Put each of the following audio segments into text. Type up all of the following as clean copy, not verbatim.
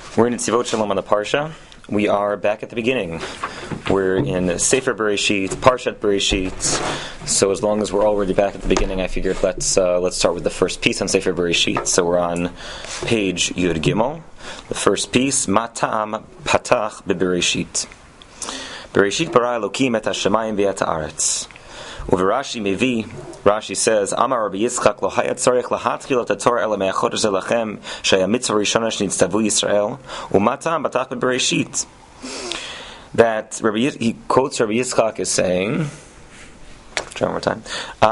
We're in Tzivot Shalom on the Parsha. We are back at the beginning. We're in Sefer Bereshit, Parshat Bereshit. So as long as we're already back at the beginning, I figured let's start with the first piece on Sefer Bereshit. So we're on page Yud Gimel. The first piece, Matam Patach Bebereshit. Bereshit bara Elokim et hashamayim ve'et haaretz. Uverashi mevi, Rashi says, Amar Rabbi Yitzchak lo hayat tzarich lahatchil et Torah ela me'achodesh zelachem shaya mitzvah rishona shenitztavu Yisrael umatam batach bebereshit. That he quotes Rabbi Yitzchak as saying, try one more time,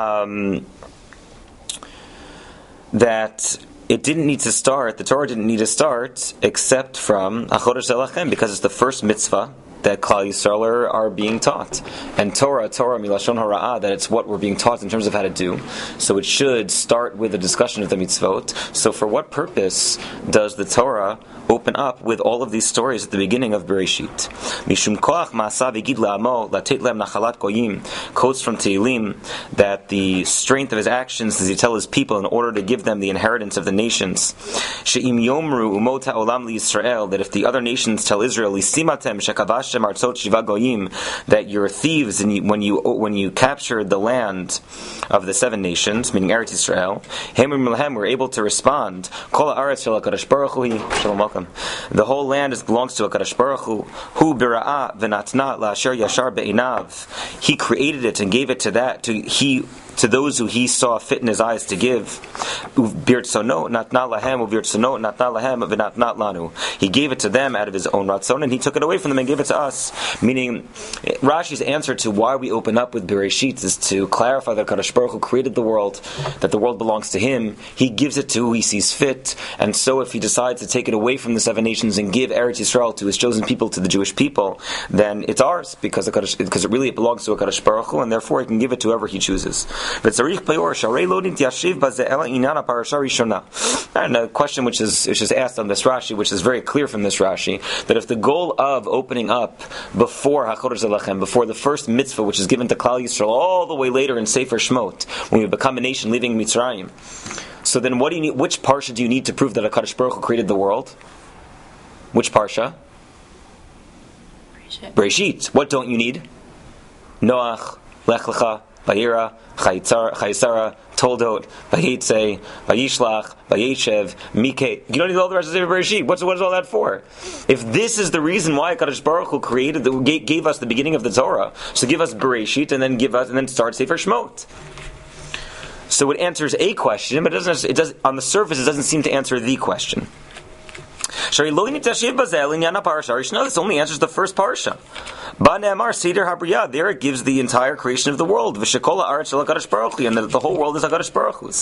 that it didn't need to start, the Torah didn't need to start except from Achodesh zelachem, because it's the first mitzvah that Klal Yisrael are being taught. And Torah milashon hara'ah, that it's what we're being taught in terms of how to do. So it should start with a discussion of the mitzvot. So for what purpose does the Torah open up with all of these stories at the beginning of Bereshit? Mishum koach ma'asav yigid le'amo latet lehem nachalat goyim, quotes from Tehillim that the strength of his actions is he tell his people in order to give them the inheritance of the nations. She'im yomru umot ha'olam liYisrael, that if the other nations tell Israel, lisimatem shekavash that you're thieves and when you captured the land of the seven nations, meaning Eretz Yisrael, we're able to respond, the whole land belongs to HaKadosh Baruch Hu, he created it and gave it to those who he saw fit in his eyes to give. He gave it to them out of his own ratzon, and he took it away from them and gave it to us. Meaning, Rashi's answer to why we open up with Bereshit is to clarify that Kadosh Baruch Hu created the world, that the world belongs to him. He gives it to who he sees fit, and so if he decides to take it away from the seven nations and give Eretz Yisrael to his chosen people, to the Jewish people, then it's ours, because it belongs to Kadosh Baruch Hu, and therefore he can give it to whoever he chooses. And a question which is asked on this Rashi, which is very clear from this Rashi, that if the goal of opening up before HaChodesh Zelachem, before the first mitzvah which is given to Klal Yisrael, all the way later in Sefer Shmot, when we become a nation leaving Mitzrayim, so then what do you need? Which parsha do you need to prove that HaKadosh Baruch Hu created the world? Which parsha? Bereshit. What don't you need? Noach, Lech Lecha, Vayira, Chayisara, Toldot, Vayetze, Vayishlach, Vayeshev, Mikeh. You don't need all the rest of the Bereshit. What is all that for? If this is the reason why Kadosh Baruch Hu gave us the beginning of the Torah, so give us Bereshit and then start Sefer Shmot. So it answers a question, but it does on the surface it doesn't seem to answer the question. This only answers the first parsha. There it gives the entire creation of the world, and that the whole world is HaKadosh Baruch Hu's.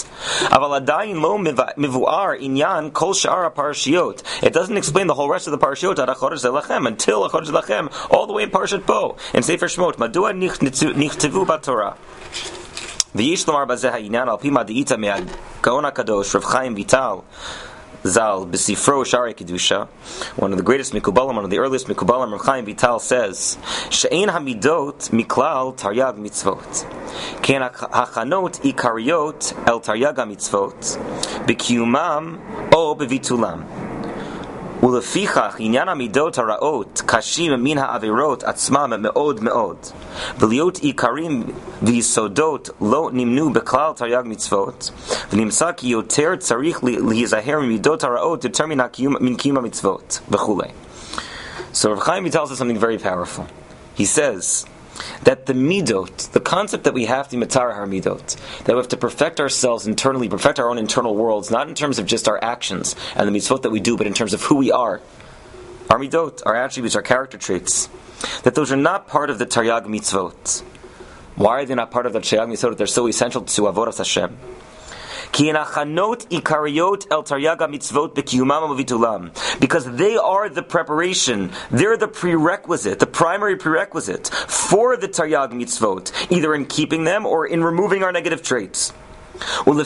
It doesn't explain the whole rest of the parshiot until HaChodesh Zelachem, all the way in Parshat Bo, in Sefer Shmot. Madua nichtavu b'Torah. V'yish lomar bazeh ha'inyan al pi ma'di'ita me'agaon HaKadosh Rav Chaim Vital Zal B'Sifro Shari Kedusha, one of the greatest Mikubalim, one of the earliest Mikubalim, Rav Chaim Vital says, She'ein hamidot miklal taryag mitzvot, ken hachanot ikariyot el taryag mitzvot, b'kiyumam o b'vitulam. ולפיכך עניין המידות הרעות קשים מן העבירות עצמם מאוד מאוד, ולהיות עיקרים ויסודות לא נמנו בכלל תרי"ג מצוות, ונמצא כי יותר צריך להיזהר ממידות הרעות יותר מן קיום המצוות וכו'. So Rav Chaim tells us something very powerful. He says that the midot, the concept that we have to matar har midot, that we have to perfect ourselves internally, perfect our own internal worlds, not in terms of just our actions and the mitzvot that we do, but in terms of who we are, our midot, our attributes, our character traits, that those are not part of the taryag mitzvot. Why are they not part of the taryag mitzvot? They're so essential to avodas Hashem. Because they are the preparation, they're the prerequisite, the primary prerequisite for the Taryag mitzvot, either in keeping them or in removing our negative traits. Therefore,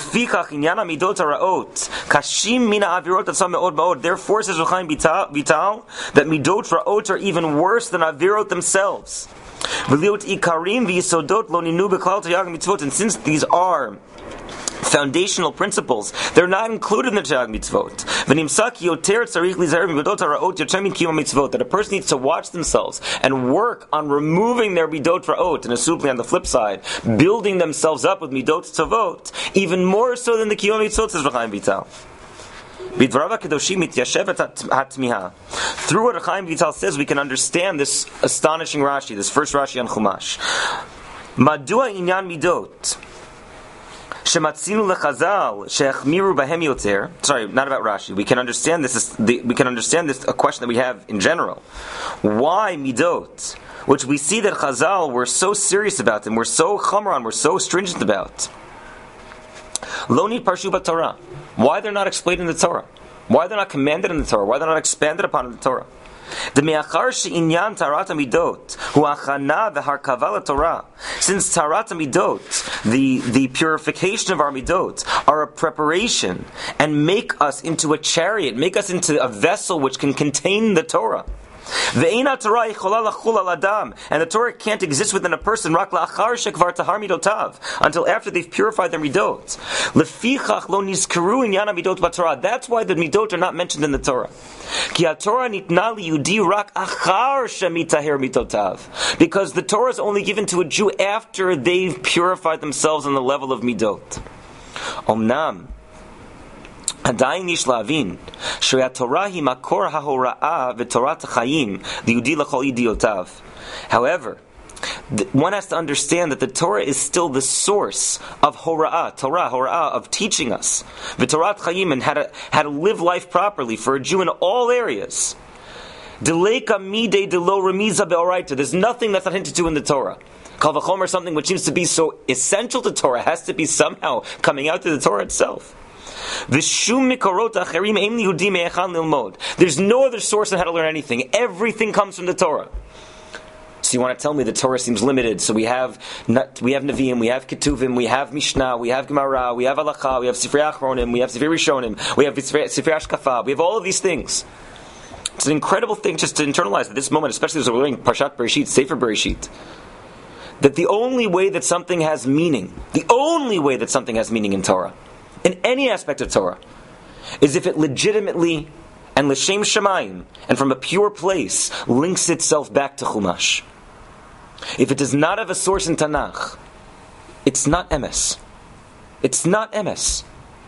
says Rav Chaim Vital, that midot ra'ot are even worse than avirot themselves. And since these are foundational principles, they're not included in the Tag Mitzvot. That a person needs to watch themselves and work on removing their midot ra'ot, and assuming on the flip side, building themselves up with midot tzavot, even more so than the Kiyom Mitzvot, says Chaim Vital. Through what Chaim Vital says, we can understand this astonishing Rashi, this first Rashi on Chumash. Madua inyan midot. Sorry, not about Rashi. We can understand this. We can understand this. A question that we have in general: why midot, which we see that Chazal were so serious about them, were so chamran, were so stringent about? Lo nid parshu b'Torah. Why they're not explained in the Torah? Why they're not commanded in the Torah? Why they're not expanded upon in the Torah? The me'achar she'inyan tarat hamidot hu achana v'harkava Torah. Since tarat hamidot, the purification of our midot, are a preparation and make us into a chariot, make us into a vessel which can contain the Torah. And the Torah can't exist within a person until after they've purified their midot. That's why the midot are not mentioned in the Torah. Because the Torah is only given to a Jew after they've purified themselves on the level of midot. Omnam. עדיין יש להבין שהתורה היא מקור ההוראה ותורת החיים ליהודי לכל ידיעותיו. However, one has to understand that the Torah is still the source of hora'ah, hora'ah, of teaching us v'torat chayim, and how to live life properly for a Jew in all areas. Deleka midei delo remiza be'oraita. There's nothing that's not hinted to in the Torah. Kal v'chomer, something which seems to be so essential to Torah, has to be somehow coming out to the Torah itself. There's no other source on how to learn anything. Everything comes from the Torah. So you want to tell me the Torah seems limited? So we have Nevi'im, we have Ketuvim, we have Mishnah, we have Gemara, we have Halacha, we have Sifrei Achronim, we have Sifrei Rishonim, we have Sifrei Ashkafa, we have all of these things. It's an incredible thing just to internalize at this moment, especially as we're learning Parshat Bereshit, Sefer Bereshit, that the only way that something has meaning, in in any aspect of Torah, is if it legitimately and l'shem shamayim, and from a pure place, links itself back to Chumash. If it does not have a source in Tanakh, it's not emes. It's not emes.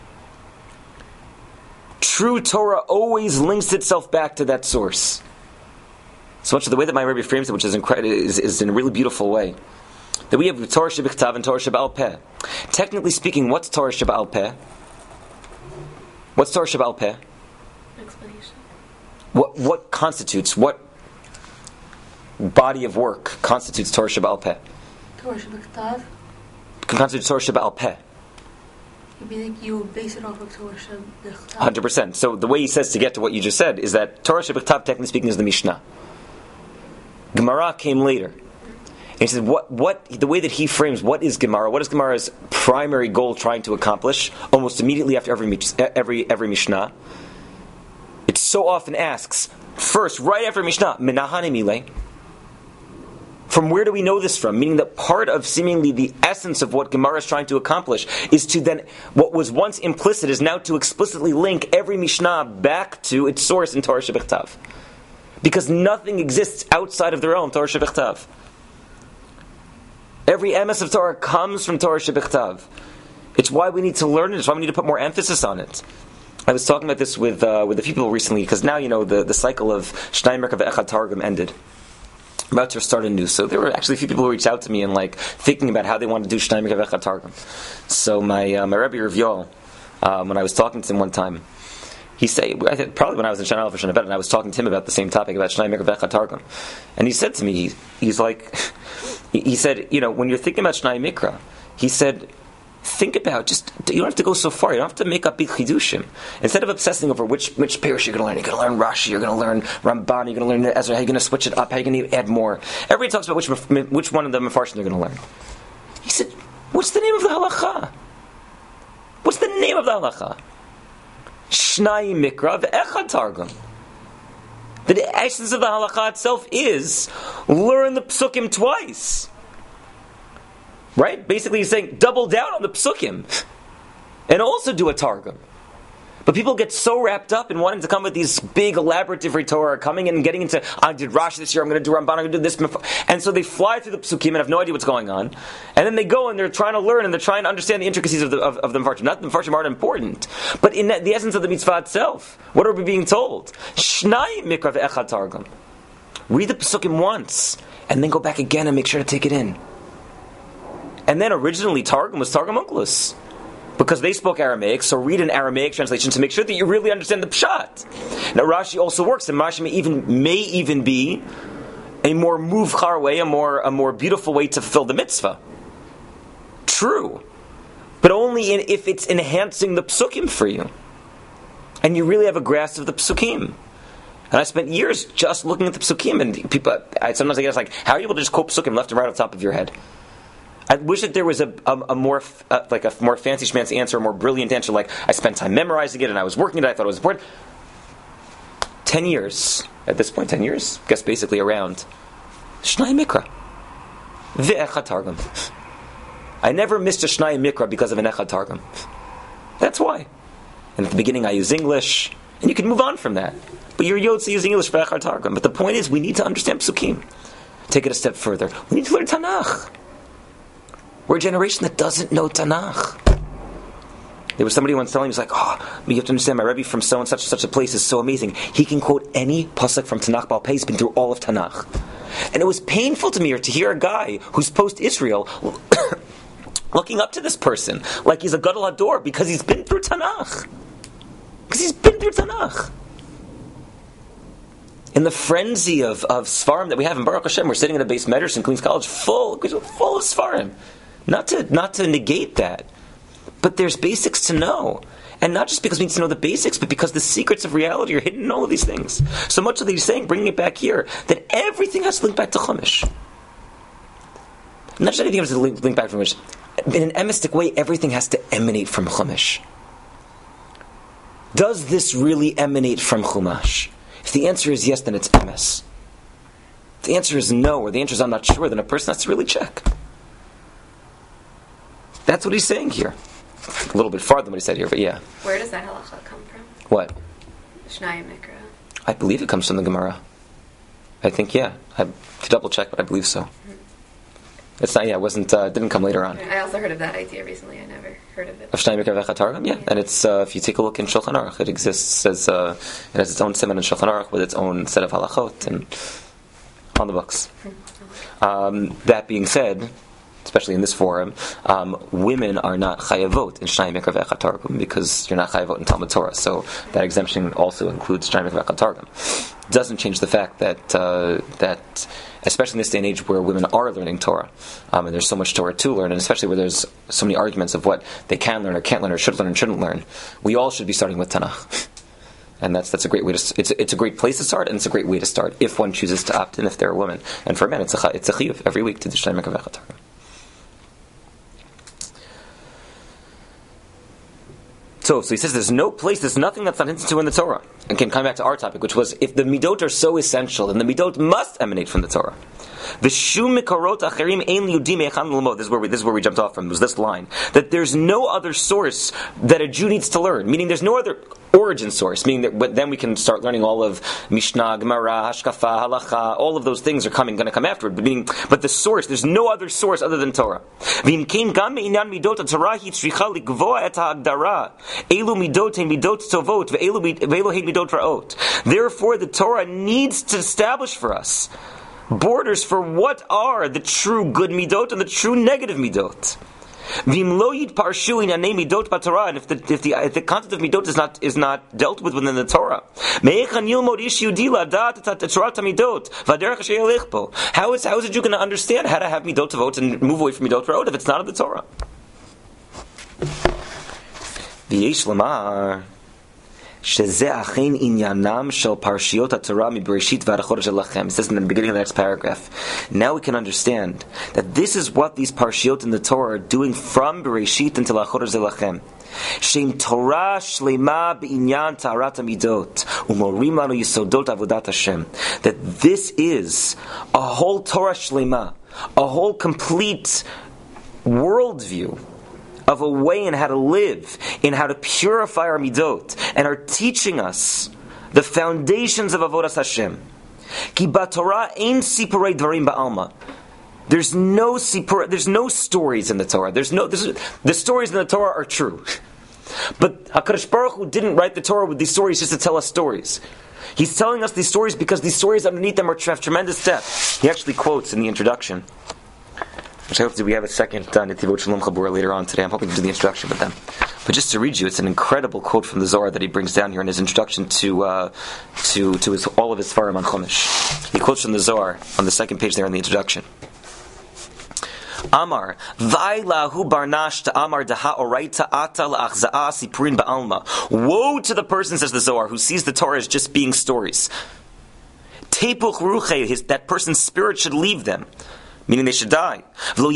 True Torah always links itself back to that source. So much of the way that my Rebbe frames it, which is incredible, is in a really beautiful way. That we have Torah Shebichtav and Torah Sheba'al Peh. Technically speaking, what's Torah Sheba'al Peh? What's Torah Sheba'al Peh? Explanation. What constitutes, what body of work constitutes Torah Sheba'al Peh? Torah Shebichtav. Constitutes Torah Sheba'al Peh. You base it off of Torah Shebichtav. 100%. So the way he says to get to what you just said is that Torah Shebichtav, technically speaking, is the Mishnah. Gemara came later. And he says, what the way that he frames what is Gemara, what is Gemara's primary goal trying to accomplish? Almost immediately after every Mishnah, it so often asks first, right after Mishnah, Menahane Mile. From where do we know this from? Meaning that part of seemingly the essence of what Gemara is trying to accomplish is to then, what was once implicit is now to explicitly link every Mishnah back to its source in Torah Shebichtav, because nothing exists outside of the realm Torah Shebichtav. Every emes of Torah comes from Torah Shebichtav. It's why we need to learn it. It's why we need to put more emphasis on it. I was talking about this with a few people recently, because now, the cycle of Shnai Merkava Echad Targum ended. I'm about to start anew. So there were actually a few people who reached out to me and thinking about how they want to do Shnai Merkava Echad Targum. So my Rebbe Rav Yoel, when I was talking to him one time, he said, probably when I was in Shana Aleph or Shana Bet, and I was talking to him about the same topic, about Shnai Merkava Echad Targum. And he said to me, he said, when you're thinking about Shnai Mikra, he said, think about, you don't have to go so far, you don't have to make up big chidushim. Instead of obsessing over which parish you're going to learn Rashi, you're going to learn Ramban, you're going to learn Ezra, how you're going to switch it up, how you're going to add more. Everybody talks about which one of the Mefarshim they're going to learn. He said, what's the name of the halacha? What's the name of the halacha? Shnai Mikra v'Echad Targum. The essence of the halacha itself is learn the psukim twice. Right? Basically he's saying double down on the psukim. and also do a Targum. But people get so wrapped up in wanting to come with these big, elaborate Divrei Torah, coming in and getting into, I did Rashi this year, I'm going to do Ramban, I'm going to do this. And so they fly through the Psukim and have no idea what's going on. And then they go and they're trying to learn and they're trying to understand the intricacies of the Mefarshim. Not the Mefarshim aren't important, but in the essence of the mitzvah itself, what are we being told? Shnai mikra ve'echad targum. Read the Psukim once, and then go back again and make sure to take it in. And then originally Targum was Targum Onkelos, because they spoke Aramaic, so read an Aramaic translation to make sure that you really understand the Pshat. Now Rashi also works, and Rashi may even be a more muvchar way, a more beautiful way to fulfill the mitzvah. True. But only if it's enhancing the Psukim for you. And you really have a grasp of the Psukim. And I spent years just looking at the Psukim, and people, sometimes I get like, how are you able to just quote Psukim left and right off the top of your head? I wish that there was a more fancy schmancy answer, a more brilliant answer, like I spent time memorizing it and I was working it, I thought it was important. 10 years, at this point, 10 years, I guess basically around. Shnai Mikra. Ve'echad Targum. I never missed a Shnai Mikra because of an Echad Targum. That's why. And at the beginning I use English, and you can move on from that. But you're Yotze using English for Echad Targum. But the point is, we need to understand Psukim. Take it a step further. We need to learn Tanakh. We're a generation that doesn't know Tanakh. There was somebody once telling me, he was like, you have to understand, my Rebbe from so and such a place is so amazing. He can quote any pasuk from Tanakh Baal Peh. He's been through all of Tanakh. And it was painful to me to hear a guy who's post-Israel looking up to this person like he's a Gadol Hador because he's been through Tanakh. Because he's been through Tanakh. In the frenzy of Sfarim that we have in Baruch Hashem, we're sitting in a base medrash in Queens College full of Sfarim. Not to negate that, but there's basics to know. And not just because we need to know the basics, but because the secrets of reality are hidden in all of these things. So much of he's saying, bringing it back here, that everything has to link back to Chumash. Not just anything has to link back to Chumash. In an emistic way, everything has to emanate from Chumash. Does this really emanate from Chumash? If the answer is yes, then it's emes. If the answer is no, or the answer is I'm not sure, then a person has to really check. That's what he's saying here. A little bit farther than what he said here, but yeah. Where does that halacha come from? What? Shnai Mikra. I believe it comes from the Gemara. I think, yeah. I have to double check, but I believe so. Mm-hmm. It's not, didn't come later on. I also heard of that idea recently. I never heard of it. Of Shnai Mikra V'echad Targum? Yeah. And it's, if you take a look in Shulchan Aruch, it exists as, it has its own siman in Shulchan Aruch with its own set of halachot and on the books. That being said, especially in this forum, women are not chayavot in Shnai Mikra V'echad Targum because you're not chayavot in Talmud Torah. So that exemption also includes Shnai Mikra V'echad Targum. Doesn't change the fact that especially in this day and age where women are learning Torah, and there's so much Torah to learn, and especially where there's so many arguments of what they can learn or can't learn or should learn and shouldn't learn, we all should be starting with Tanakh. And that's a great way to. It's a great place to start, and it's a great way to start if one chooses to opt in if they're a woman. And for a man, it's a chiyuv every week to do Shnai Mikra V'echad Targum. So he says there's nothing that's not hinted to in the Torah. And can come back to our topic, which was if the midot are so essential, then the midot must emanate from the Torah. This is where we jumped off from. Was this line that there's no other source that a Jew needs to learn? Meaning, there's no other origin source. Meaning that then we can start learning all of Mishnah, Gemara, Hashkafa, Halacha. All of those things are going to come afterward. But the source, there's no other source other than Torah. Therefore, the Torah needs to establish for us borders for what are the true good midot and the true negative midot. And if the concept of midot is not dealt with within the Torah, how is a Jew going to understand how to have midot avot and move away from midot ra'ot if it's not in the Torah? It says in the beginning of the next paragraph. Now we can understand that this is what these parshiot in the Torah are doing from Bereshit until Achor Zelachem. Shem Torah Shlema B'inyan Ta'arat Hamidot Umorim Lanu Yisodot Avodat Hashem. That this is a whole Torah Shlema, a whole complete worldview of a way in how to live, in how to purify our midot, and are teaching us the foundations of Avodas Hashem. Ki b'Torah ein sipurei dvarim ba'alma. There's no stories in the Torah. The stories in the Torah are true. But HaKadosh Baruch Hu didn't write the Torah with these stories just to tell us stories. He's telling us these stories because these stories underneath them have tremendous depth. He actually quotes in the introduction, which I hope that we have a second Netivot Shalom Chabur later on today. I'm hoping to do the introduction with them. But just to read you, it's an incredible quote from the Zohar that he brings down here in his introduction to all of his Farim on Chumash. He quotes from the Zohar on the second page there in the introduction. Amar, Vailahu Barnash to Amar Daha Oraita Ata La'achza'a Sipurin Ba'alma. Woe to the person, says the Zohar, who sees the Torah as just being stories. Tepuch Ruche, that person's spirit should leave them, meaning they should die. They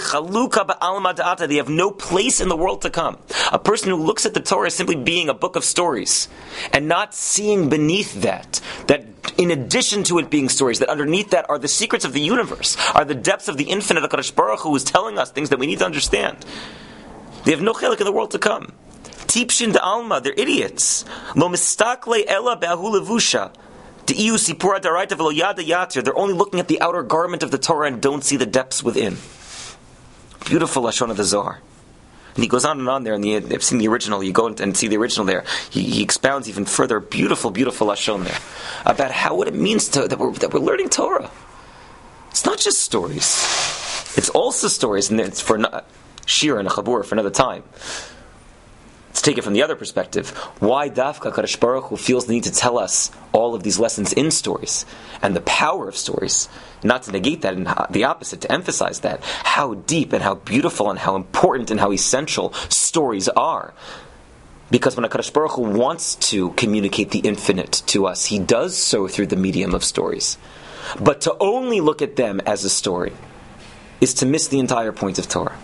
have no place in the world to come. A person who looks at the Torah as simply being a book of stories, and not seeing beneath that in addition to it being stories, that underneath that are the secrets of the universe, are the depths of the infinite HaKadosh Baruch Hu, who is telling us things that we need to understand. They have no chelik in the world to come. Tipshin de alma, they're idiots. Lo mistakle ela be'ahu levusha. They're only looking at the outer garment of the Torah and don't see the depths within. Beautiful Lashon of the Zohar. And he goes on and on there. I've seen the original. You go and see the original there. He expounds even further. Beautiful, beautiful Lashon there about what it means that we're learning Torah. It's not just stories. It's also stories, and it's for Shir and a Chabur for another time. Let's take it from the other perspective. Why Dafka Kadosh Baruch Hu feels the need to tell us all of these lessons in stories and the power of stories, not to negate that and the opposite, to emphasize that, how deep and how beautiful and how important and how essential stories are. Because when HaKadosh Baruch Hu wants to communicate the infinite to us, He does so through the medium of stories. But to only look at them as a story is to miss the entire point of Torah.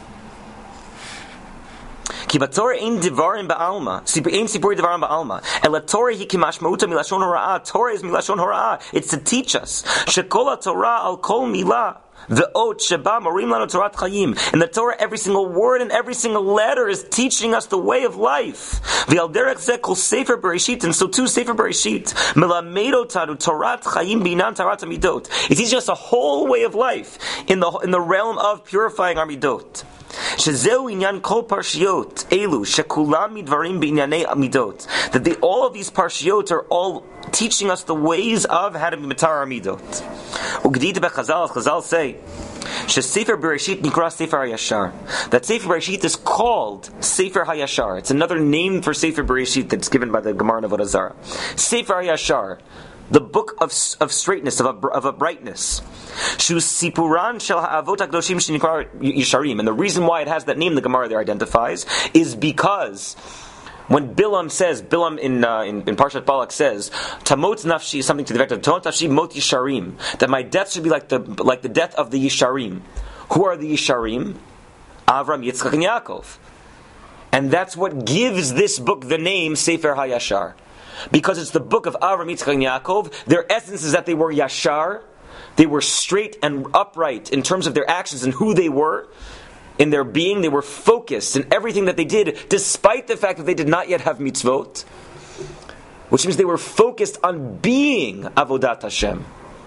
Ki b'Torah ein divarim ba'alma, ein sipuri divarim ba'alma. Ela Torah hi kimashmauta milashon hora'ah. Torah is milashon hora'ah. It's to teach us. Shekol Torah al kol milah. Ve'ot sheba morim lanu Torat chayim. In the Torah, every single word and every single letter is teaching us the way of life. Ve'al derech zeh kol sefer bereshit, and so too sefer bereshit. Melamed otanu Torat chayim binan Torat hamidot. It teaches us a whole way of life in the realm of purifying our midot. Shezeu inyan kol parshiot elu shekulam midvarim b'inyanei midot. That all of these parshiot are all teaching us the ways of how to be mitar our midot. Ugdid bechazal, Chazal say, Shesefer Bereshit nikra Sefer HaYashar. That Sefer Bereshit is called Sefer HaYashar. It's another name for Sefer Bereshit that's given by the Gemara in Avodah Zarah. Sefer HaYashar, the book of straightness, of uprightness. Shu Sipuran Shel Ha'avot HaKadoshim Shenikra Yisharim. And the reason why it has that name, the Gemara there identifies, is because when Bilam in Parshat Balak says, Tamot Nafshi, something to the effect of Tamot Nafshi Mot Yisharim, that my death should be like the death of the Yisharim. Who are the Yisharim? Avram, Yitzchak, and Yaakov. And that's what gives this book the name Sefer HaYashar. Because it's the book of Avram, Yitzchak, and Yaakov. Their essence is that they were Yashar. They were straight and upright in terms of their actions and who they were. In their being, they were focused in everything that they did, despite the fact that they did not yet have mitzvot. Which means they were focused on being Avodat Hashem.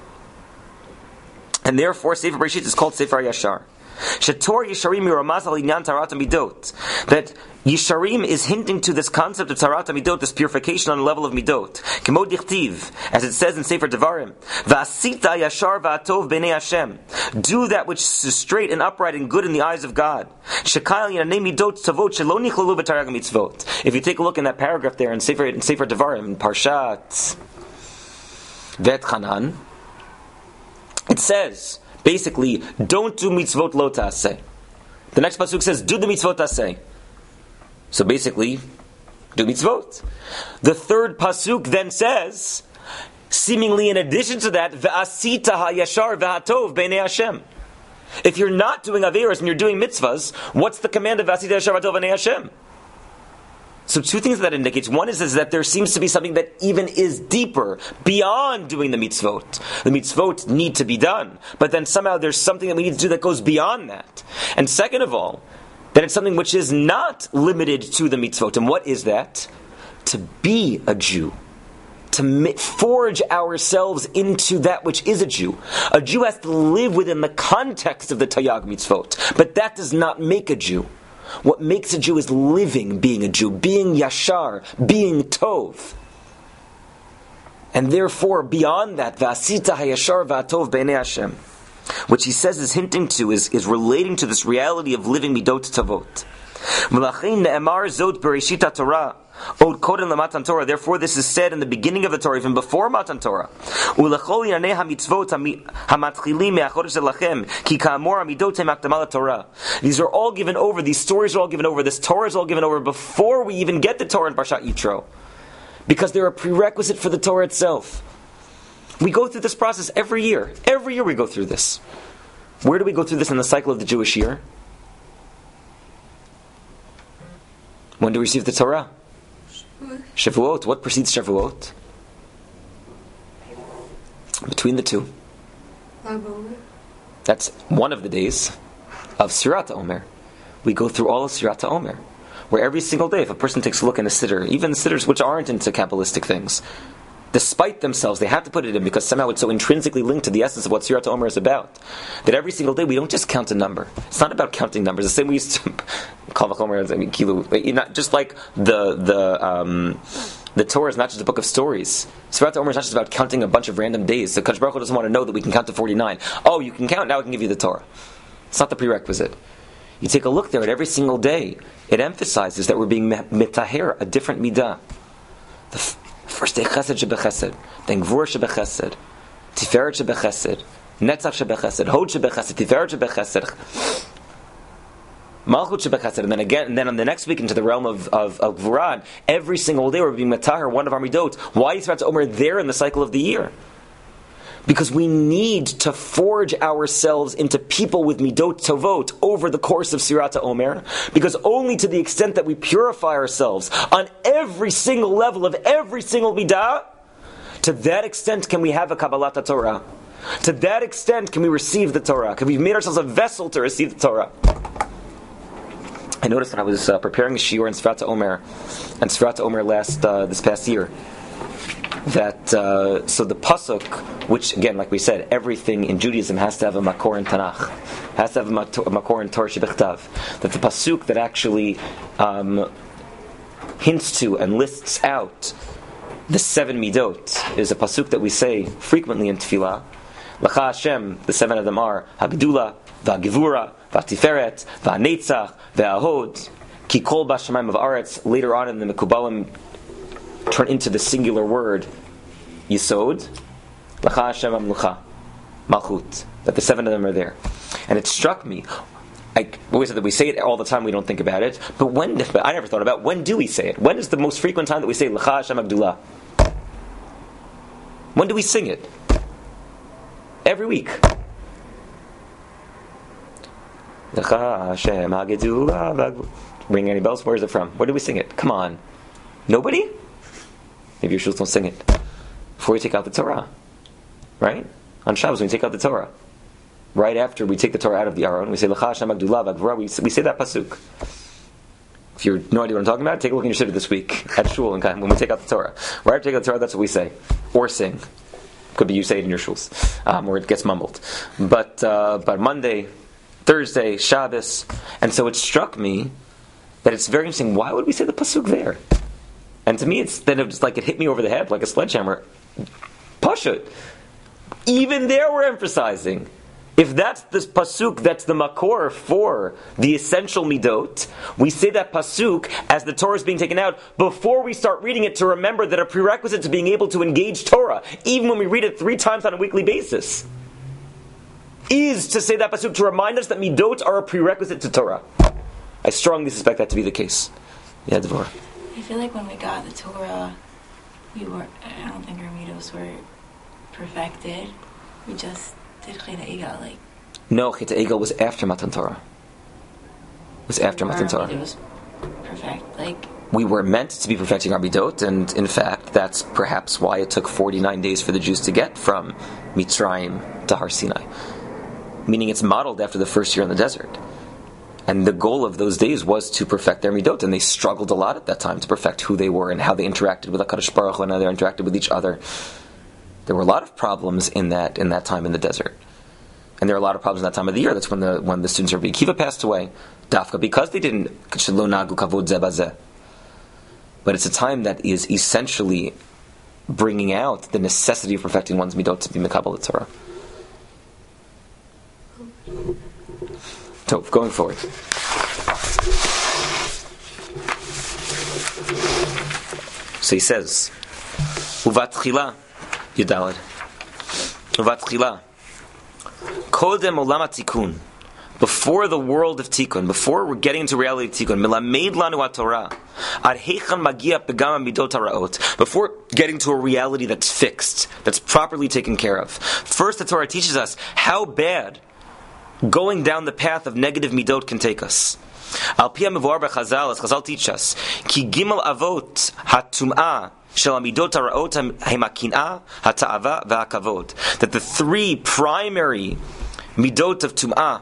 And therefore, Sefer Bereshit is called Sefer Yashar. Shetor Yisharim Yiramaz Al Inyan Tarat Midot. That Yisharim is hinting to this concept of Tarat Midot, this purification on the level of Midot. Kemo Dichtiv, as it says in Sefer Devarim, V'asita Yashar V'atov B'nei Hashem. Do that which is straight and upright and good in the eyes of God. Shekayil Yanei Midot Tavot Shelo Nichlalu B'Tarag Mitzvot. If you take a look in that paragraph there in Sefer Devarim, in Parshat Vet Chanan, it says, basically, don't do mitzvot lo ta'aseh. The next pasuk says, do the mitzvot ta'aseh. So basically, do mitzvot. The third pasuk then says, seemingly in addition to that, ve'asita ha'yashar ve'hatov b'nei Hashem. If you're not doing averos and you're doing mitzvahs, what's the command of ve'asita ha'yashar ve'hatov b'nei Hashem? So two things that indicates. One is that there seems to be something that even is deeper, beyond doing the mitzvot. The mitzvot need to be done, but then somehow there's something that we need to do that goes beyond that. And second of all, that it's something which is not limited to the mitzvot. And what is that? To be a Jew. To forge ourselves into that which is a Jew. A Jew has to live within the context of the Tayag mitzvot. But that does not make a Jew. What makes a Jew is living being a Jew, being yashar, being tov. And therefore, beyond that, v'asita hayashar v'atov b'nei Hashem, which he says is hinting to, is relating to this reality of living midot tavot. V'lachein ne'emar zot bereshit HaTorah, od kodem lematan Torah. Therefore, this is said in the beginning of the Torah, even before Matan Torah. U'lechol yanei hamitzvot hamatchilim me'achodesh elachem, ki ka'amor hamidot hem hakdama LaTorah. These are all given over, these stories are all given over, this Torah is all given over before we even get the Torah in Parshat Yitro. Because they're a prerequisite for the Torah itself. We go through this process every year. Every year we go through this. Where do we go through this in the cycle of the Jewish year? When do we receive the Torah? Shavuot. What precedes Shavuot? Between the two. That's one of the days of Sirat HaOmer. We go through all of Sirat HaOmer. Where every single day, if a person takes a look in a siddur, even siddurs which aren't into Kabbalistic things, despite themselves, they have to put it in because somehow it's so intrinsically linked to the essence of what Sirat HaOmer is about, that every single day we don't just count a number. It's not about counting numbers. The same we used to call Vachomer, kilu, just like the Torah is not just a book of stories. Sirat HaOmer is not just about counting a bunch of random days. So Kadosh Baruch Hu doesn't want to know that we can count to 49. Oh, you can count, now I can give you the Torah. It's not the prerequisite. You take a look there at every single day, it emphasizes that we're being mitaher, a different midah. The first day, chesed shebechesed, then gvur shebechesed, tiferet shebechesed, netzach shebechesed, hod shebechesed, tiferet shebechesed, malchut shebechesed, and then on the next week into the realm of gvurad, every single day we're being mitaher, one of our midot. Why is Sirat HaOmer there in the cycle of the year? Because we need to forge ourselves into people with midot tovot over the course of Sirat HaOmer, because only to the extent that we purify ourselves on every single level of every single midah, to that extent can we have a Kabbalat Torah. To that extent can we receive the Torah. Can we make ourselves a vessel to receive the Torah. I noticed when I was preparing a shiur in Sirat HaOmer, and Sirat HaOmer this past year, that so the pasuk, which again, like we said, everything in Judaism has to have a makor in Tanakh, has to have a makor in Torah Shebechtav. That the pasuk that actually hints to and lists out the 7 midot is a pasuk that we say frequently in Tefillah. L'cha Hashem, the 7 of them are Hagdula, V'Gevura, V'Tiferet, V'Netzach, V'Ahod, Ki Kol Bashamayim of Aretz. Later on in the Mekubalim, turn into the singular word Yisod, L'cha Hashem Amlucha, Malchut, that the 7 of them are there. And it struck me, I always said that we say it all the time, we don't think about it, but I never thought about when do we say it? When is the most frequent time that we say L'cha Hashem Abdullah? When do we sing it? Every week. L'cha Hashem Hagedullah. Ring any bells? Where is it from? Where do we sing it? Come on. Nobody? Maybe your shuls don't sing it. Before we take out the Torah. Right? On Shabbos, when we take out the Torah. Right after we take the Torah out of the Aron, we say, L'cha Hashem Hagdullah V'Gvura, we say that pasuk. If you have no idea what I'm talking about, take a look in your siddur this week at shul and when we take out the Torah. Right after we take out the Torah, that's what we say. Or sing. Could be you say it in your shuls. Or it gets mumbled. But Monday, Thursday, Shabbos. And so it struck me that it's very interesting. Why would we say the pasuk there? And to me, it's then it hit me over the head like a sledgehammer. Pashut. Even there, we're emphasizing. If that's the pasuk, that's the makor for the essential midot, we say that pasuk as the Torah is being taken out before we start reading it to remember that a prerequisite to being able to engage Torah, even when we read it 3 times on a weekly basis, is to say that pasuk to remind us that midot are a prerequisite to Torah. I strongly suspect that to be the case. Yeah, Devorah. I feel like when we got the Torah, I don't think our midos were perfected. We just did Chet Egel, No, Chet Egel was after Matan Torah. It was after Matan Torah. It was perfect. We were meant to be perfecting our midot, and in fact, that's perhaps why it took 49 days for the Jews to get from Mitzrayim to Har Sinai. Meaning it's modeled after the first year in the desert. And the goal of those days was to perfect their midot, and they struggled a lot at that time to perfect who they were and how they interacted with HaKadosh Baruch Hu and how they interacted with each other. There were a lot of problems in that time in the desert. And there are a lot of problems in that time of the year. That's when the students of Rabbi Akiva passed away, Dafka, because they didn't shelo nagu kavod zeh bazeh. But it's a time that is essentially bringing out the necessity of perfecting one's midot to be mekabel Torah. So, going forward. So he says, Uvatchila Yudalad. Uvatchila Kodem Olam HaTikun. Before the world of Tikkun, before we're getting into reality of Tikkun, Milamed Lanu HaTorah, Ad Heichan Magia Pegam Midot HaRaot, before getting to a reality that's fixed, that's properly taken care of. First, the Torah teaches us how bad going down the path of negative midot can take us. Al Piyah Mevuar B'Chazal, as Chazal teach us, Ki Gimel Avot HaTum'ah Shel HaMidot HaRaot HaKin'ah HaTa'ava VaHaKavod, that the three primary midot of Tum'ah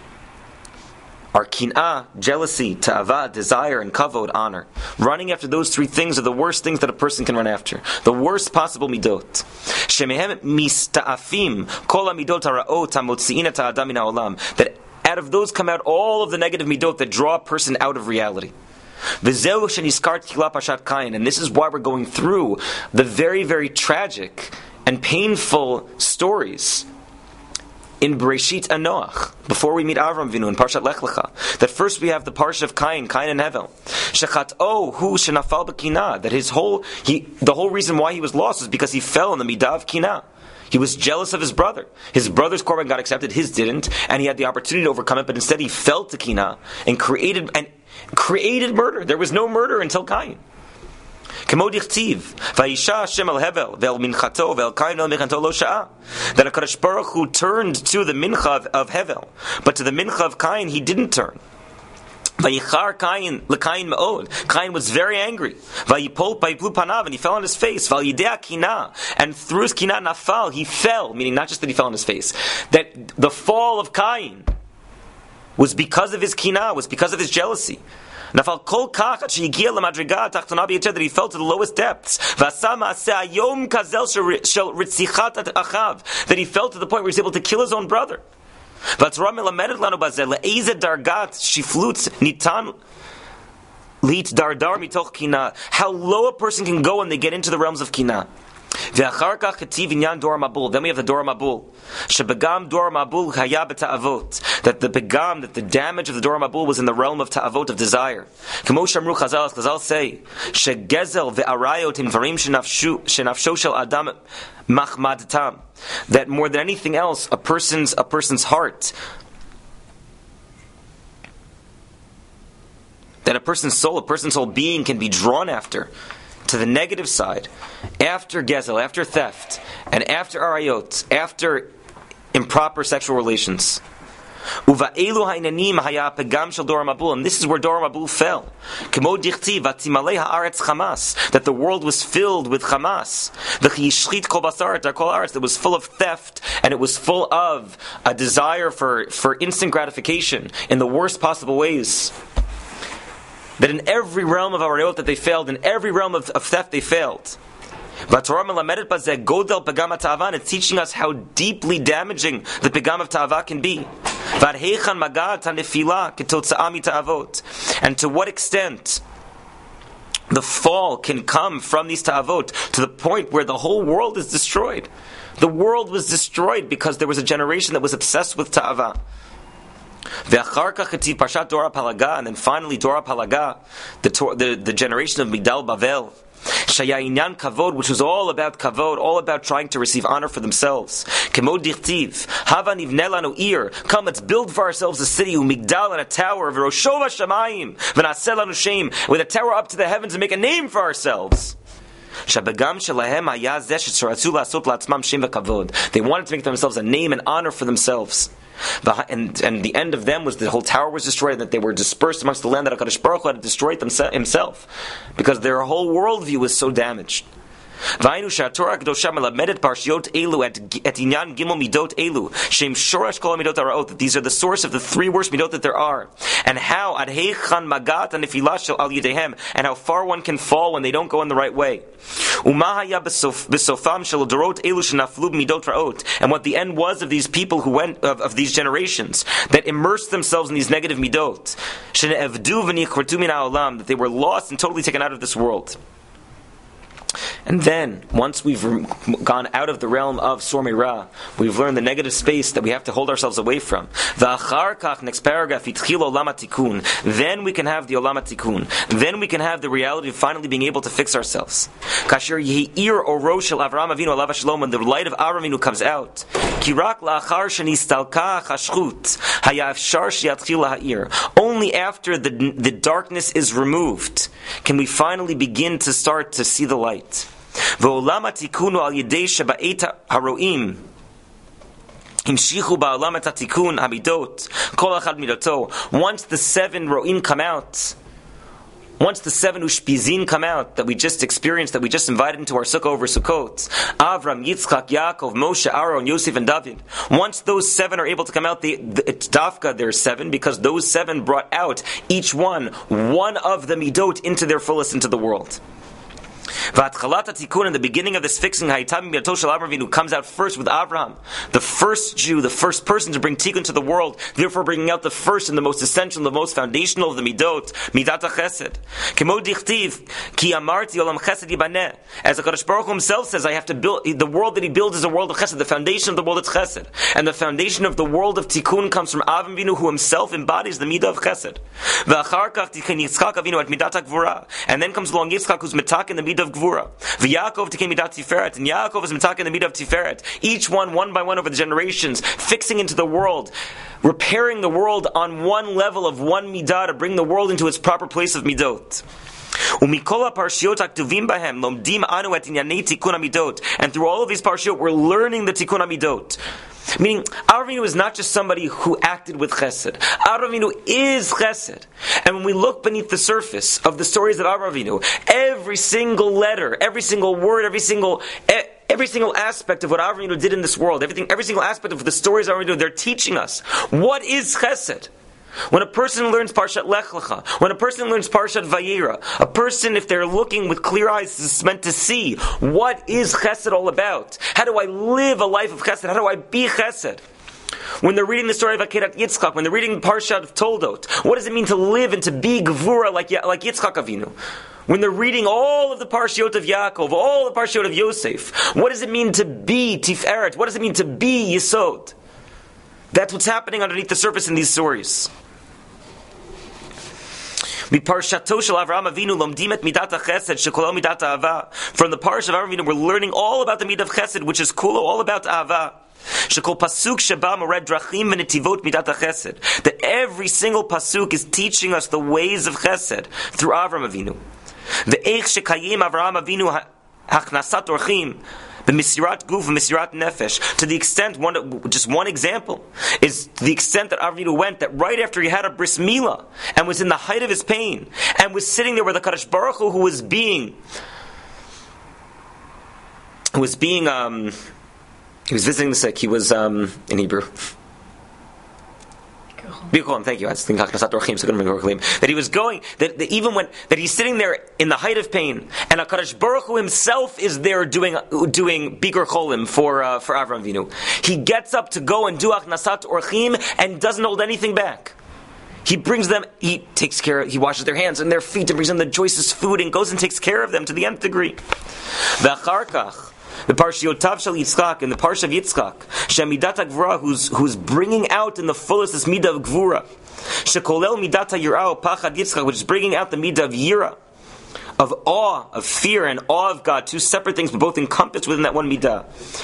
are kin'ah, jealousy, ta'ava, desire, and kavod, honor. Running after those three things are the worst things that a person can run after. The worst possible midot. Shemehem mista'afim kol hamidot hara'ot hamotzi'in et ha'adam min ha'olam. That out of those come out all of the negative midot that draw a person out of reality. V'zeu sheniskar tchila pashat Kain. And this is why we're going through the very, very tragic and painful stories in Bereshit and Noach, before we meet Avram Vinu in Parshat Lech Lecha, that first we have the parsha of Cain and Hevel. Shechat'o hu shenafal b'kinah, that the whole reason why he was lost is because he fell in the midah of kinah. He was jealous of his brother. His brother's korban got accepted, his didn't, and he had the opportunity to overcome it, but instead he fell to kinah and created murder. There was no murder until Cain. Kemo dichtiv, vayisha Hashem el Hevel ve'el minchato ve'el Kain el minchato lo sha'a. That HaKadosh Baruch Hu turned to the mincha of Hevel, but to the mincha of Kain he didn't turn. Vayichar Kain leKain me'od. Kain was very angry. Vayipol panav, and he fell on his face. Vayidea kinah, and through his kinah nafal, he fell. Meaning not just that he fell on his face, that the fall of Kain was because of his kinah, was because of his jealousy. Nafal kol kach at sheyigia lemadriga tachtona b'yiter, that he fell to the lowest depths. V'asa ma'aseh hayom kazel shel ritzichat achav, that he fell to the point where he was able to kill his own brother. V'atzorah melamedet lanu bazeh le'ezeh dargat shiflut nitan lit dardar mitoch kinah. How low a person can go when they get into the realms of kinah. Then we have the Dor Mabul. Shebegam Dor Mabul haya b'ta'avot. That the begam, that the damage of the Dor Mabul was in the realm of ta'avot, of desire. Kemo shamru Chazal, as Chazal say, shegezel ve'arayot im dvarim shenafsho shel adam machmadtam. That more than anything else, a person's heart, that a person's soul being can be drawn after to the negative side, after gezel, after theft, and after arayot, after improper sexual relations. Uva'elu ha'inanim haya pegam shel Dor Mabul, and this is where Dor Mabul fell. Kemo dichtiv v'timalei ha'aretz chamas, that the world was filled with chamas. V'chiyishchit kol basar et kol haaretz, that was full of theft, and it was full of a desire for instant gratification in the worst possible ways. That in every realm of arayot that they failed, in every realm of theft they failed. It's teaching us how deeply damaging the pegam of ta'ava can be. And to what extent the fall can come from these ta'avot, to the point where the whole world is destroyed. The world was destroyed because there was a generation that was obsessed with ta'ava. And then finally Dora Palaga, the generation of Migdal Bavel, Shayinyan Kavod, which was all about kavod, all about trying to receive honor for themselves. Kemo dichtiv, Hava nivneh lanu ir, come, let's build for ourselves a city, Migdal, and a tower, V'roshov hashamayim, V'naseh lanu shem, with a tower up to the heavens, and make a name for ourselves. Shabagam shelahem haya zeh shetzratzu la'asot la'atzmam shem v'kavod. They wanted to make themselves a name and honor for themselves. And the end of them was the whole tower was destroyed, and that they were dispersed amongst the land that HaKadosh Baruch Hu had destroyed himself, because their whole worldview was so damaged. V'ayinu she'atorah kedosha melamedet parshiot elu et inyan gimel midot elu shem shorash kol midot haraot, that these are the source of the three worst midot that there are, and how ad heichan magat nefilah shel al yedehem, and how far one can fall when they don't go in the right way. Uma haya besofam shel dorot elu shenaflu midot raot, and what the end was of these people who went of these generations that immersed themselves in these negative midot, shene'evdu v'nichvartu min ha'olam, that they were lost and totally taken out of this world. And then, once we've gone out of the realm of Sor Meirah, we've learned the negative space that we have to hold ourselves away from. V'achar kach, next paragraph, itchil olam hatikun. Then we can have the olam hatikun. Then we can have the reality of finally being able to fix ourselves. Kasher ye'ir oro shel Avraham Avinu alav shalom, when the light of Avraham Avinu comes out. Kirak la'achar shenistalka chashchut haya afshar she'yatchil la'ha'ir. Only after the darkness is removed can we finally begin to start to see the light. Ve'olam hatikunu al yedei sheba'et haroim himshichu ba'olam et hatikun hamidot kol achad midoto. Once the 7 roim come out, once the 7 ushpizin come out that we just experienced, that we just invited into our sukkah over Sukkot, Avram, Yitzchak, Yaakov, Moshe, Aaron, Yosef, and David. Once those 7 are able to come out, it's dafka, there's 7, because those 7 brought out each one of the midot into their fullest into the world. V'atchalat hatikun, in the beginning of this fixing, Ha'itam midato shel Avraham Avinu, comes out first with Avraham, the first Jew, the first person to bring tikkun to the world, therefore bringing out the first and the most essential and the most foundational of the midot, midat hachesed. Kemo dichtiv, ki amarti olam chesed yibaneh. As the HaKadosh Baruch Hu himself says, I have to build, the world that he builds is a world of chesed, the foundation of the world is chesed. And the foundation of the world of tikkun comes from Avraham Avinu, who himself embodies the midah of chesed. V'achar kach tikkun Yitzchak Avinu at midat hagvura. And then comes along Yitzchak, who's mitak in the midah of Gvura. V'Yaakov became midat Tiferet, and Yaakov is mitak in the midah of Tiferet. Each one by one over the generations, fixing into the world, repairing the world on one level of one midah to bring the world into its proper place of midot. Umikola parshiot aktuvim bahem lomdim anu et inyanei tikkun hamidot. And through all of these parshiot, we're learning the tikkun hamidot. Meaning, Avraham Avinu is not just somebody who acted with chesed. Avraham Avinu is chesed. And when we look beneath the surface of the stories of Avraham Avinu, every single letter, every single word, every single aspect of what Avraham Avinu did in this world, every single aspect of the stories of Avraham Avinu, they're teaching us what is chesed. When a person learns Parshat Lech Lecha, when a person learns Parshat Vayera, a person, if they're looking with clear eyes, is meant to see what is Chesed all about. How do I live a life of Chesed? How do I be Chesed? When they're reading the story of Akedat Yitzchak, when they're reading Parshat of Toldot, what does it mean to live and to be Gevura like Yitzchak Avinu? When they're reading all of the Parshiot of Yaakov, all the Parshiot of Yosef, what does it mean to be Tiferet? What does it mean to be Yesod? That's what's happening underneath the surface in these stories. From the parsha of Avraham Avinu, we're learning all about the midah of chesed, which is kulo, all about ahava. That every single pasuk is teaching us the ways of chesed through Avraham Avinu. The Misirat Guf and Misirat Nefesh, to the extent, just one example, is the extent that Avraham Avinu went, that right after he had a bris milah, and was in the height of his pain, and was sitting there with the Kadosh Baruch Hu, who was being he was visiting the sick, he was, in Hebrew, thank you. I was thinking that he was going, that he's sitting there in the height of pain, and HaKadosh Baruch Hu himself is there doing Bikur Cholim for Avraham Avinu. He gets up to go and do Achnasat Orchim and doesn't hold anything back. He brings them, he washes their hands and their feet and brings them the choicest food and goes and takes care of them to the nth degree. The Parshiyotav Shel Yitzchak, and the Parsha of Yitzchak, Shemidat HaGvura, who's bringing out in the fullest this midah of Gvura, Shekolel Midat HaYirah Pachad Yitzchak, which is bringing out the midah of Yira, of awe, of fear, and awe of God, two separate things, but both encompassed within that one midah.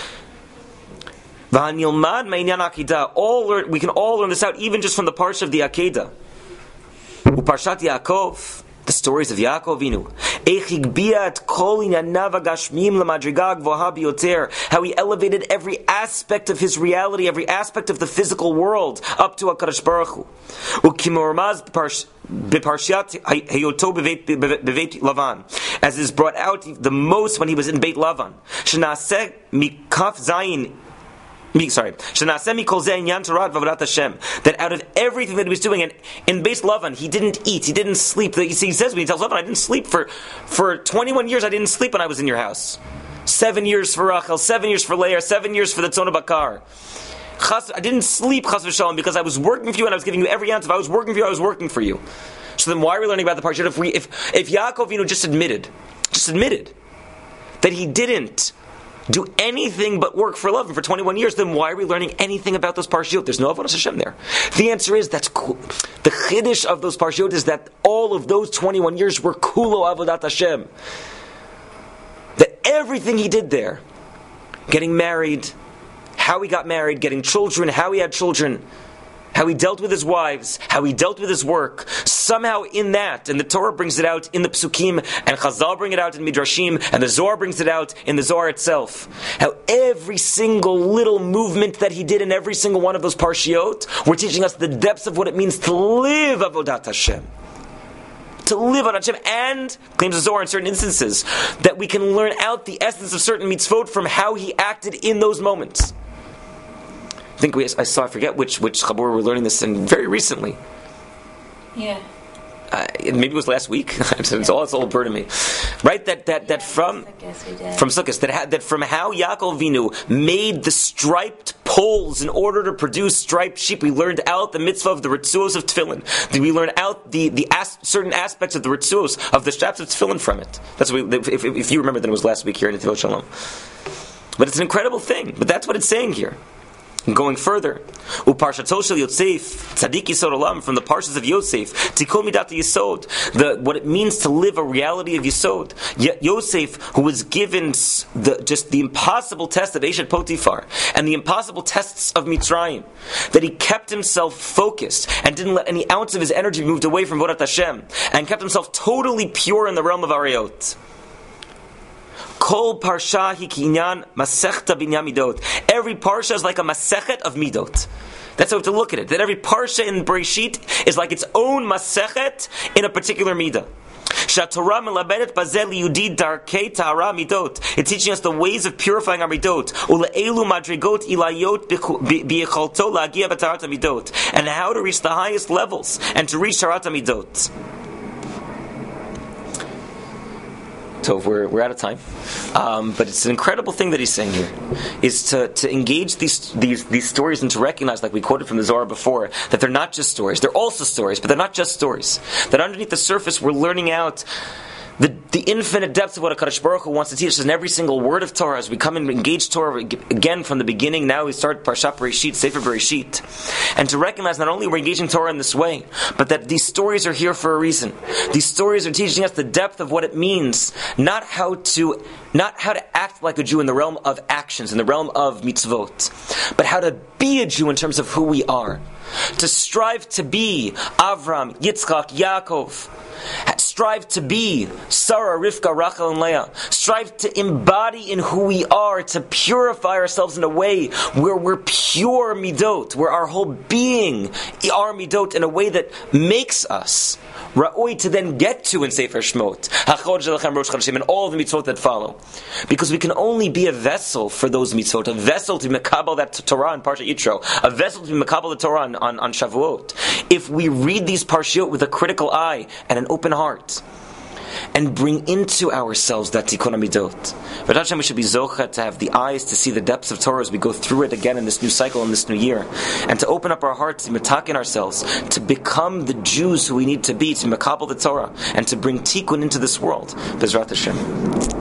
V'hanilmad Ma'inyan Akedah, we can all learn this out, even just from the Parsha of the Akedah. U'Parshat Yaakov, the stories of Yaakov Avinu. How he elevated every aspect of his reality, every aspect of the physical world, up to HaKadosh Baruch Hu. As is brought out the most when he was in Beit Lavan. That out of everything that he was doing, and in Beis Lavan, he didn't eat, he didn't sleep. He says when he tells Lavan, I didn't sleep for 21 years. I didn't sleep when I was in your house. 7 years for Rachel, 7 years for Leah, 7 years for the Tzona Bakar. I didn't sleep, Chas v'Shalom, because I was working for you and I was giving you every answer. If I was working for you, I was working for you. So then why are we learning about the parsha? If Yaakov just admitted that he didn't do anything but work for Lavan for 21 years, then why are we learning anything about those parshiot? There's no Avodas Hashem there. The answer is, that's cool. The chiddush of those parshiot is that all of those 21 years were kulo Avodat Hashem. That everything he did there, getting married, how he got married, getting children, how he had children, how he dealt with his wives, how he dealt with his work, somehow in that, and the Torah brings it out in the Psukim, and Chazal bring it out in Midrashim, and the Zohar brings it out in the Zohar itself, how every single little movement that he did in every single one of those parshiot were teaching us the depths of what it means to live Avodat Hashem. To live on Hashem, and claims the Zohar in certain instances that we can learn out the essence of certain mitzvot from how he acted in those moments. I think I forget which Chabur we're learning this in very recently. Yeah. Maybe it was last week. It's all a burden to me, right? That from Sukkos, that from how Yaakov Avinu made the striped poles in order to produce striped sheep, we learned out the mitzvah of the ritzuos of tefillin. We learned out the certain aspects of the ritzuos of the straps of tefillin from it. That's what if you remember, that it was last week here in Netivot Shalom. But it's an incredible thing. But that's what it's saying here. And going further, Uparshato shel Yosef, Tzadik Yisod Olam, from the Parshas of Yosef, Tikol Midat Yisod, what it means to live a reality of Yisod. Yet Yosef, who was given the impossible test of Eshet Potiphar and the impossible tests of Mitzrayim, that he kept himself focused and didn't let any ounce of his energy be moved away from Vodat Hashem, and kept himself totally pure in the realm of Ariot. Kol parsha hi kinyan masechta binyan midot. Every parsha is like a masechet of midot. That's how we have to look at it. That every parsha in Bereshit is like its own masechet in a particular midah. Shatorah melabedet bazel yudid darkei tahara midot. It's teaching us the ways of purifying our midot. Uleelu madrigot ilayot biyecholto lagia b'tarat midot, and how to reach the highest levels and to reach tarat midot. So we're out of time, but it's an incredible thing that he's saying here, is to engage these stories and to recognize, like we quoted from the Zohar before, that they're not just stories. They're also stories, but they're not just stories. That underneath the surface, we're learning out the infinite depths of what HaKadosh Baruch Hu wants to teach us in every single word of Torah. As we come and engage Torah again from the beginning, now we start Parshat Bereshit, Sefer Bereshit, and to recognize not only we're engaging Torah in this way, but that these stories are here for a reason. These stories are teaching us the depth of what it means, not how to act like a Jew in the realm of actions, in the realm of mitzvot, but how to be a Jew in terms of who we are. To strive to be Avram, Yitzchak, Yaakov. Strive to be Sarah, Rivka, Rachel, and Leah. Strive to embody in who we are, to purify ourselves in a way where we're pure midot, where our whole being are midot in a way that makes us Ra'oi to then get to in Sefer Shmot, HaChodesh Elechem Rosh Chodeshim, and all the mitzvot that follow. Because we can only be a vessel for those mitzvot, a vessel to mekabel that Torah in Parshat Yitro, a vessel to mekabel the Torah on Shavuot. If we read these parshiot with a critical eye and an open heart, and bring into ourselves that tikkun hamidot. But Hashem, we should be zocha to have the eyes to see the depths of Torah as we go through it again in this new cycle, in this new year, and to open up our hearts, to metakin ourselves, to become the Jews who we need to be, to makabel the Torah, and to bring tikkun into this world. Bezrat Hashem.